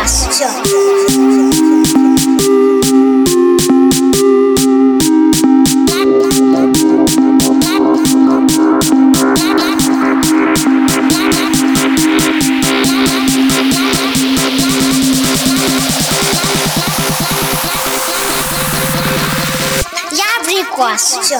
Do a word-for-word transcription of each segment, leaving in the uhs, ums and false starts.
абрикос. Все. Я абрикос. Все.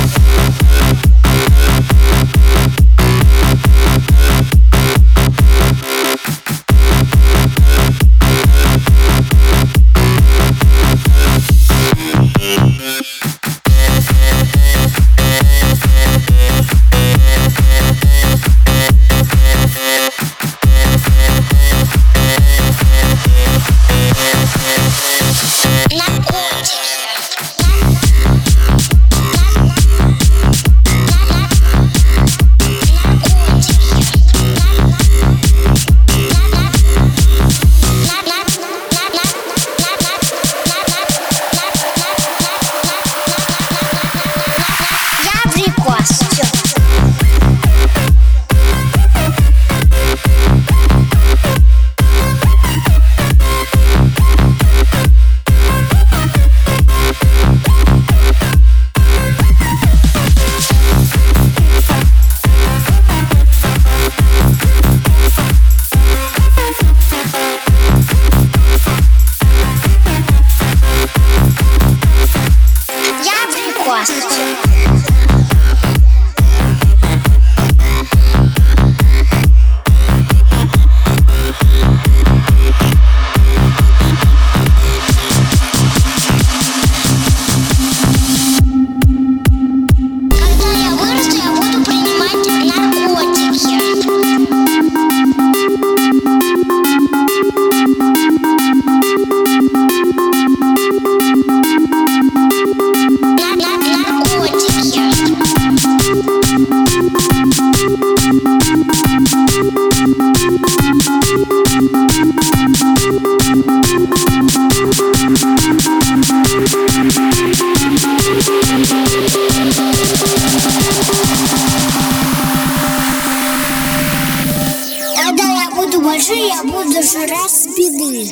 Когда я буду большой, я буду жрать спины.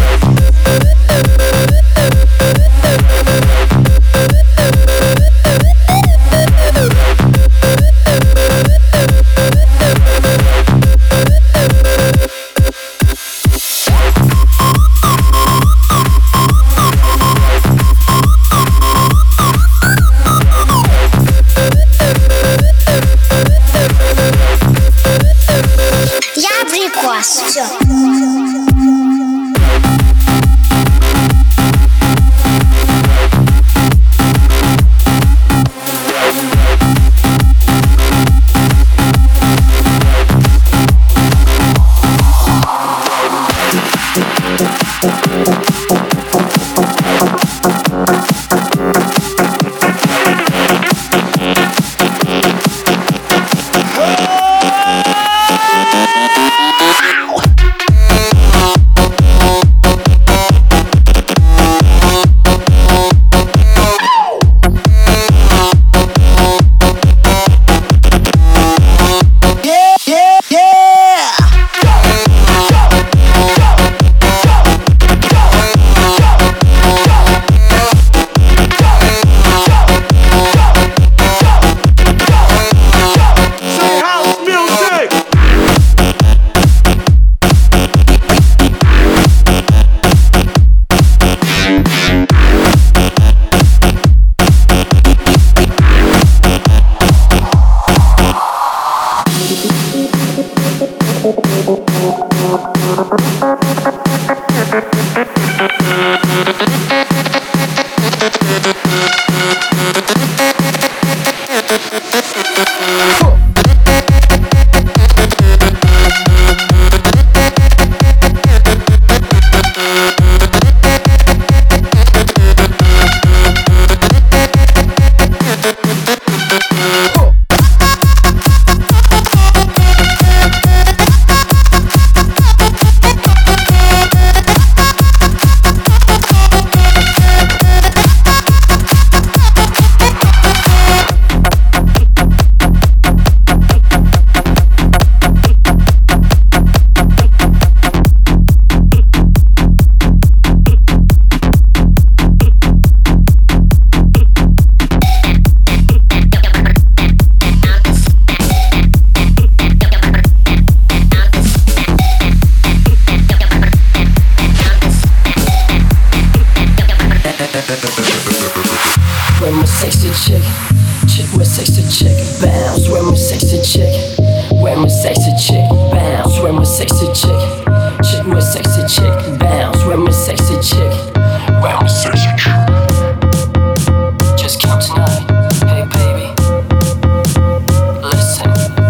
Я абрикос. Все. Chick with sexy chick, bounce with my sexy chick. With my sexy chick. Just count tonight, hey baby. Listen.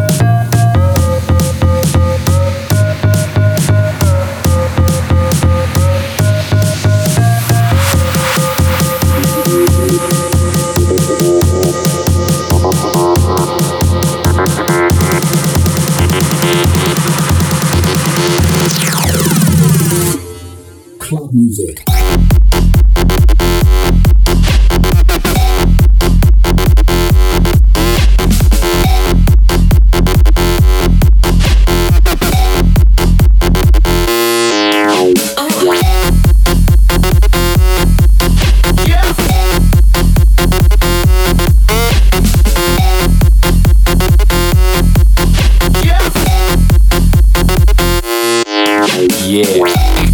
Club music. Yeah.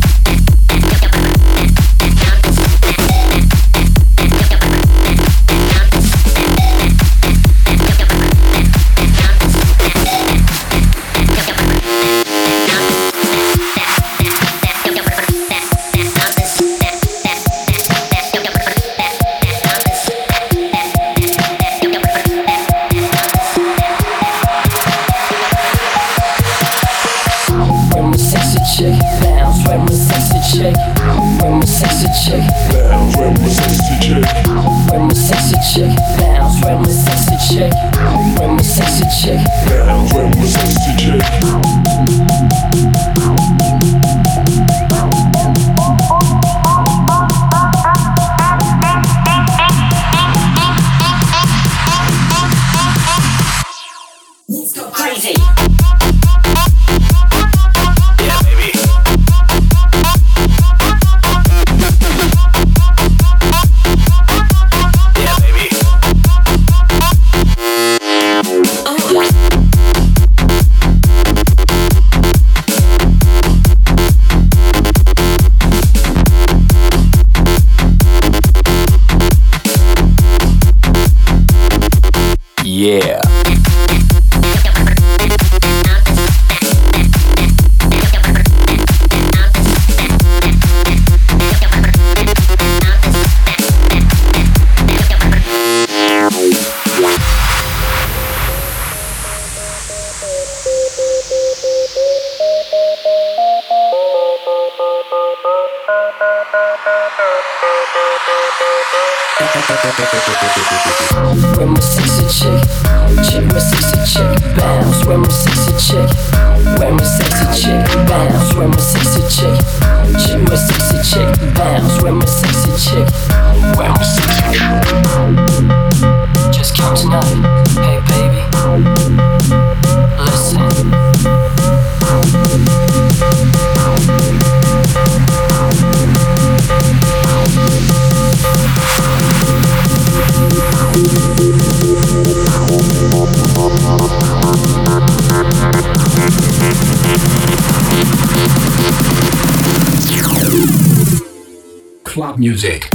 Chick, bounce with my sexy chick. With my sexy chick, bounce with my sexy chick. With my sexy chick, bounce with my sexy chick. With my sexy chick, bounce with my sexy chick. Let's go crazy. Yeah. With my sexy chick, chick with sexy chick, bounce with my sexy chick. With my sexy chick, bounce with my sexy chick. Chick with sexy chick, bounce with my sexy chick. With my sexy chick. Just count tonight, hey baby. Listen. Club music.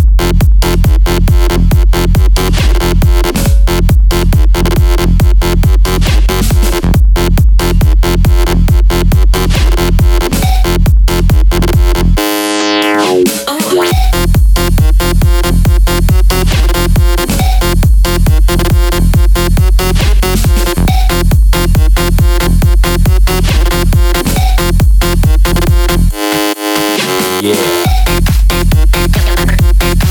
Yeah.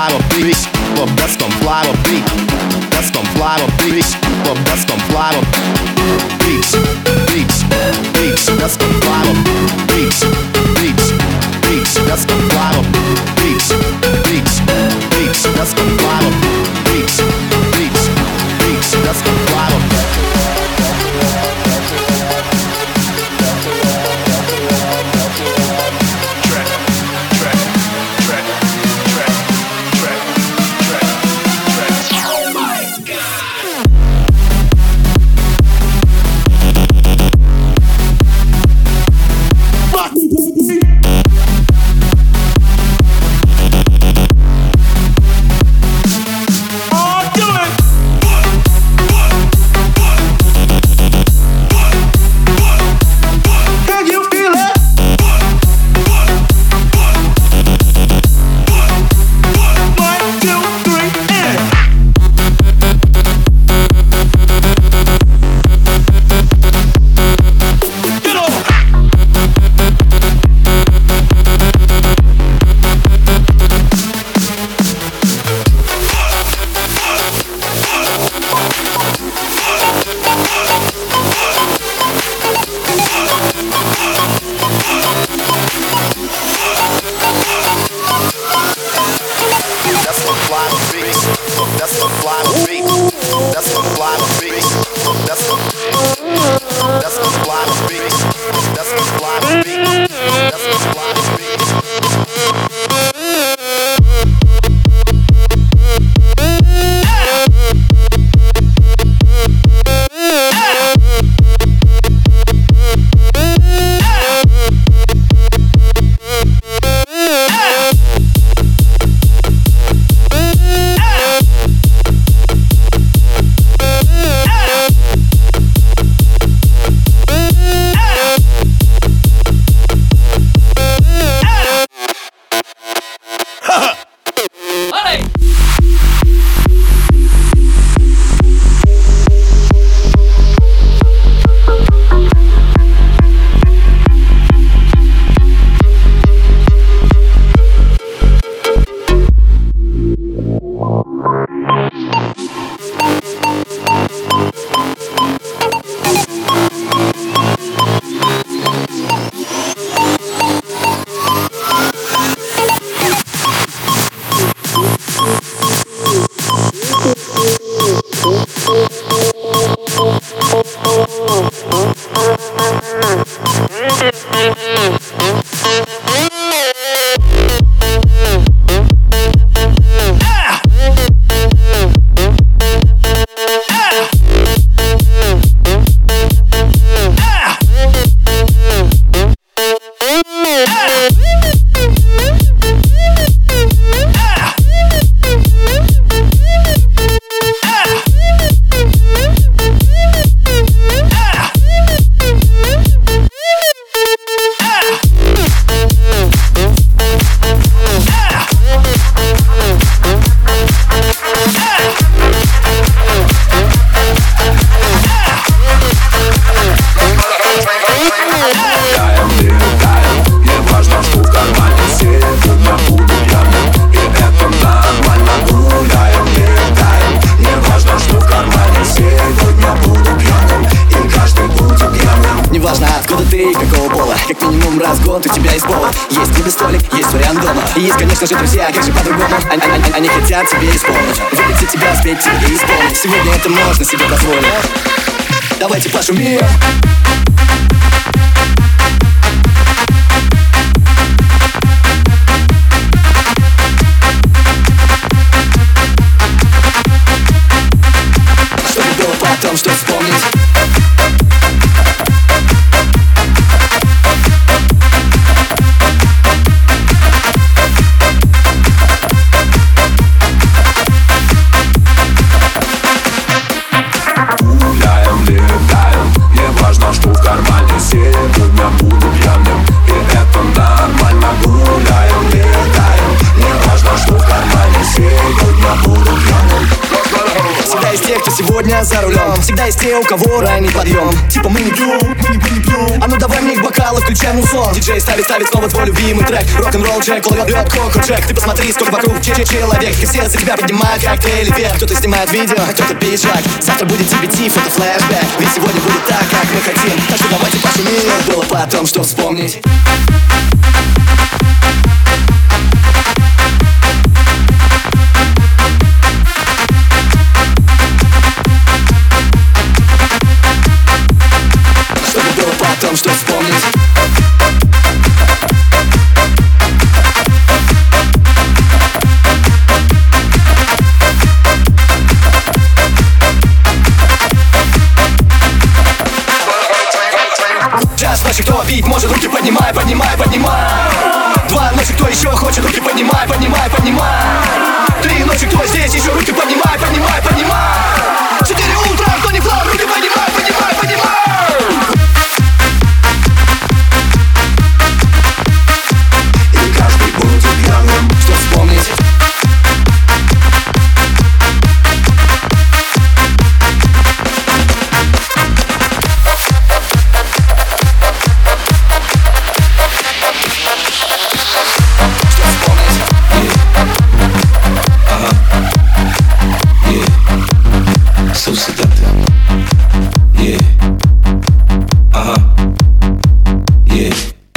fly with beats. Well, that's gon' fly with beat. That's gon' fly with beats. Well, that's gon' fly with beats. Beats, beats. That's gon' fly with beats. Beats, beats. That's gon' fly with beats. Beats, beats. That's gon' fly with beats. Beats, beats. That's gon' fly with. разгон, у тебя есть повод. Есть тебе столик, есть вариант дома. И есть, конечно же, друзья, как же по-другому. Они, они, они хотят тебе исполнить, выпить за тебя, спеть тебе и исполнить. Сегодня это можно себе позволить. Давайте пошумим. Чтобы было потом, что вспомнить. Всегда из тех, кто сегодня сегодня за рулем. Всегда есть те, у кого ранний подъем. Типа мы не пьем, мы не, мы не пьем. А ну давай мне их бокалы, включай мусон. Диджей ставит, ставит снова твой любимый трек. Рок-н-ролл Джек, он льет коку Джек. Ты посмотри, сколько вокруг че- че- человек. И все за тебя поднимают коктейли вверх. Кто-то снимает видео, а кто-то пиджак. Завтра будет ти би ти, фото флешбэк. Ведь сегодня будет так, как мы хотим. Так что давайте пошумим. Было потом, что вспомнить. Чтобы было потом, что вспомнить. Час ночи, кто бить может, руки поднимай, поднимай, поднимай. Два ночи, кто еще хочет, руки поднимай, поднимай, поднимай. Три ночи, кто здесь еще, руки поднимай, поднимай, поднимай. Четыре утра, кто не плавал, руки поднимай, поднимай, поднимай. И каждый будет пьяным, что вспомнить. So seductive. Yeah. Uh-huh. Yeah.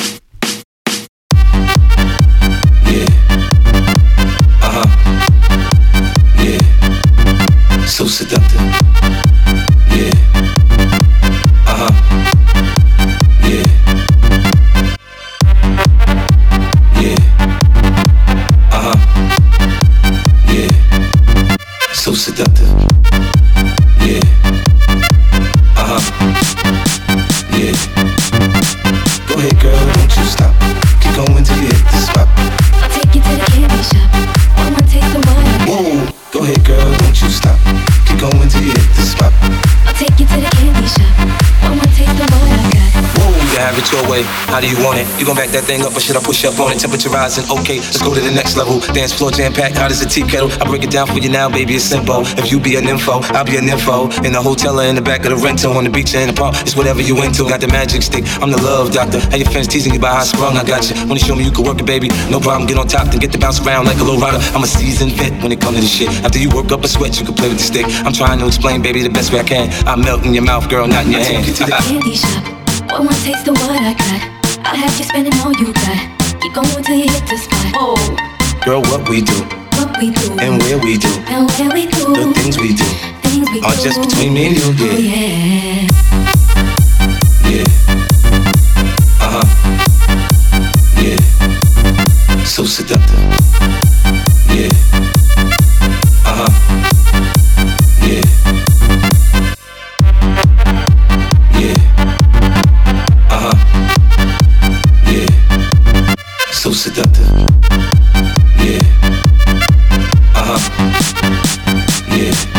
Yeah. Uh-huh. Yeah. So seductive. Yeah. Uh-huh. Yeah. Yeah. Uh-huh. Yeah. So seductive. Yeah. Uh-huh. Yeah. Go ahead, girl, don't you stop. Keep going till you hit the spot. I'll take you to the candy shop. One more taste of what I got. Whoa. Go ahead, girl, don't you stop. Keep going till you hit the spot. I'll take you to the candy shop. One more taste of what I got. Whoa. You have it your way, how do you want it? You gon' back that thing up or should I push up on it? Temperature rising, okay, let's go to the next level. Dance floor jam packed, hot as a tea kettle. I break it down for you now, baby, it's simple. If you be an info, I'll be an info. In the hotel or in the back of the rental, on the beach or in the park, it's whatever you into. Got the magic stick, I'm the love doctor. How your friends teasing you about how I sprung, I got you. Wanna show me you can work it, baby? No problem, get on top, then get to bounce around like a low rider. I'm a seasoned vet when it comes to this shit. After you work up a sweat, you can play with the stick. I'm trying to explain, baby, the best way I can. I melt in your mouth, girl, not in your hand. Candy shop. One more taste of what I got. I'll have you spending all you got. Keep going till you hit the spot. Oh, Girl, what we do, what we do, and where we do, and where we do, the things we do, things we are do. just between me and you, Oh, yeah. yeah. Yeah. Uh-huh. Yeah. So seductive. Yeah. Uh-huh. Yeah. Yeah. Uh-huh. Yeah. So seductive. Yeah. Uh-huh. Yeah.